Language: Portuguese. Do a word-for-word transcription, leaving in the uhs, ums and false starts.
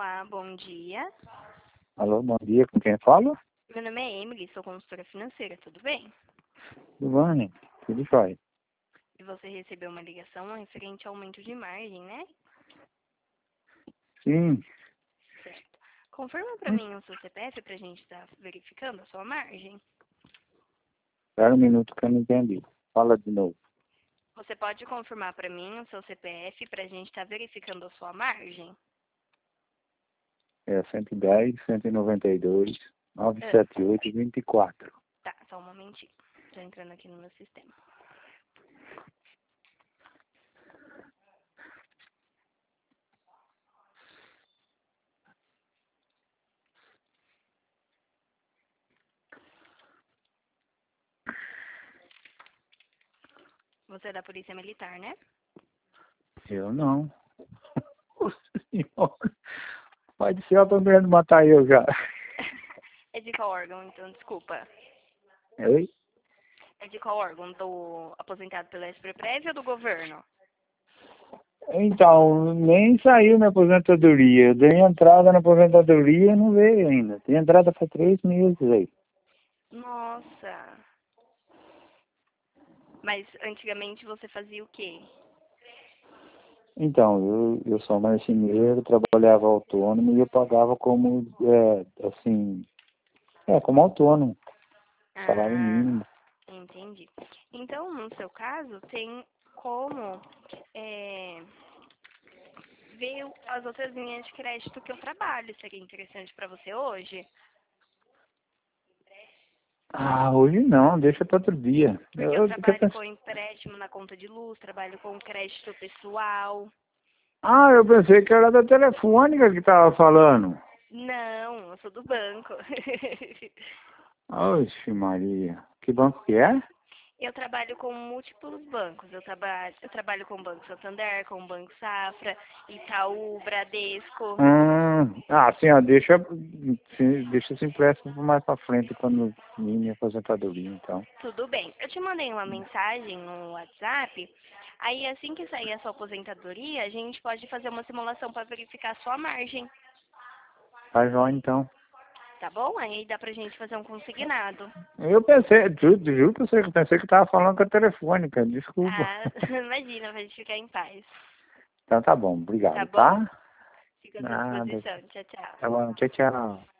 Olá, bom dia. Alô, bom dia, com quem falo? Meu nome é Emily, sou consultora financeira, tudo bem? Tudo bem, tudo jóia. E você recebeu uma ligação referente ao aumento de margem, né? Sim, Certo. Confirma para mim o seu C P F para a gente estar verificando a sua margem. espera um minuto que eu não entendi. Fala de novo. Você pode confirmar para mim o seu C P F para a gente estar verificando a sua margem? É cento e dez, cento e noventa e dois, Ah, novecentos e setenta e oito, vinte e quatro. tá, só um momentinho. Estou entrando aqui no meu sistema. Você é da Polícia Militar, né? Eu não. Nossa senhora. Pode ser, eu tô querendo matar eu já. É de qual órgão, então? Desculpa. Oi? É de qual órgão? Do aposentado pela S-Prev ou do governo? Então, nem saiu minha aposentadoria. Eu dei entrada na aposentadoria e não veio ainda. Tem entrada para três meses aí. Nossa. Mas antigamente você fazia o quê? Então, eu, eu sou marceneiro, trabalhava autônomo e eu pagava como, é, assim, é, como autônomo, salário Ah, mínimo. entendi. Então, no seu caso, tem como é, ver as outras linhas de crédito que eu trabalho. Seria interessante para você hoje? Ah, hoje não, deixa para outro dia. Eu, Porque eu eu, porque eu trabalho pensei, com empréstimo na conta de luz, trabalho com crédito pessoal. ah, eu pensei que era da telefônica que tava falando. Não, eu sou do banco. Oxe, Maria, que banco que é? Eu trabalho com múltiplos bancos. Eu trabalho, eu trabalho com o Banco Santander, com o Banco Safra, Itaú, Bradesco. Hum, ah, assim, ó, deixa, sim, deixa esse empréstimo mais para frente quando vir minha aposentadoria, então. Tudo bem. Eu te mandei uma mensagem no WhatsApp. Aí, assim que sair a sua aposentadoria, a gente pode fazer uma simulação para verificar a sua margem, Tá jóia, então. tá bom? Aí dá pra gente fazer um consignado. Eu pensei, juro, juro que eu pensei que tava falando com a telefônica, desculpa. Ah, imagina, pra gente ficar em paz. Então tá bom, Tá obrigado, bom? tá? Fica à sua Nada. disposição. Tchau, tchau. Tá bom, tchau, tchau.